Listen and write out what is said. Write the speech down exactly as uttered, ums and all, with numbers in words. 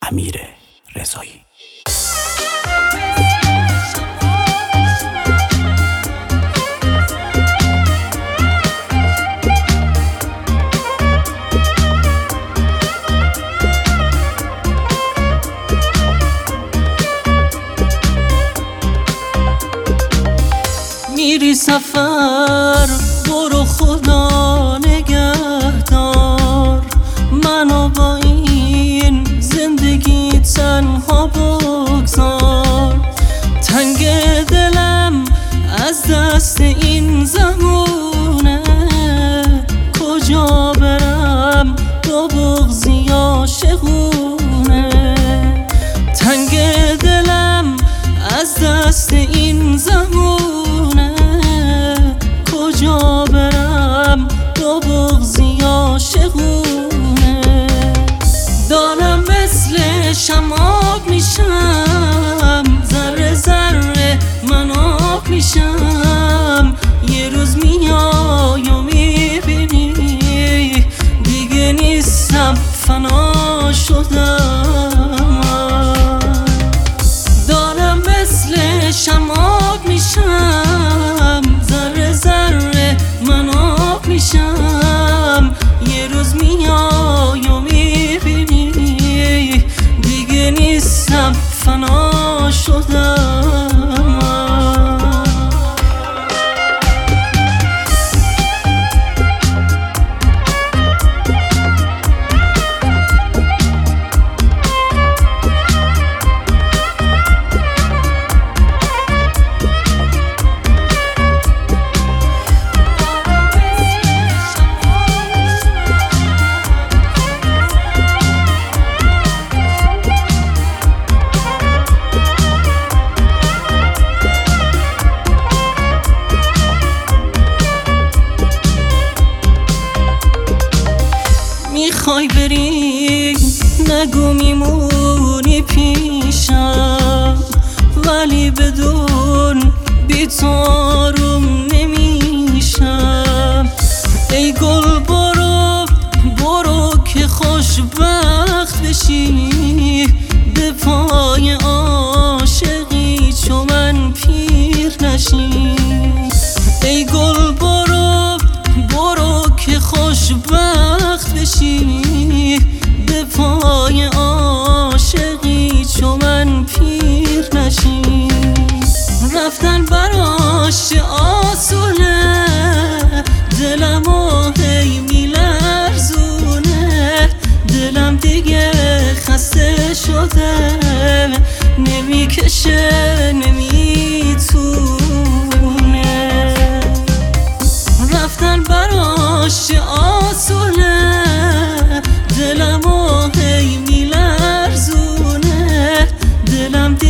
امیر رضایی. میری سفر برو خدا نگهدار، منو با این زندگی تنها بگذار. تنگ دلم از دست این زمونه، کجا برم با بغضی عاشقونه. تنگ دلم از دست این زمونه، کجا برم با بغضی عاشقونه. دارم مثل شماب میشم، ذره ذره من آب میشم. یه روز میای و میبینی دیگه نیستم، فنا شدم. دارم مثل شماب میشم، ذره ذره من آب میشم. یه روز میای و میبینی دیگه نیستم، فنا شدم. میخوای بری نگو میمونی پیشم، ولی بدون بی تو آروم نمیشم. ای گل برو برو که خوشبخت بشی، به پای عاشقی چو من پیر نشی. ای گل برو برو که خوشبخت بشی، به پای عاشقی چو من پیر نشی. رفتن براش آسونه، دلمو هی میلرزونه. دلم دیگه خسته شده، نمیکشه نمیتونه. رفتن براش آسونه،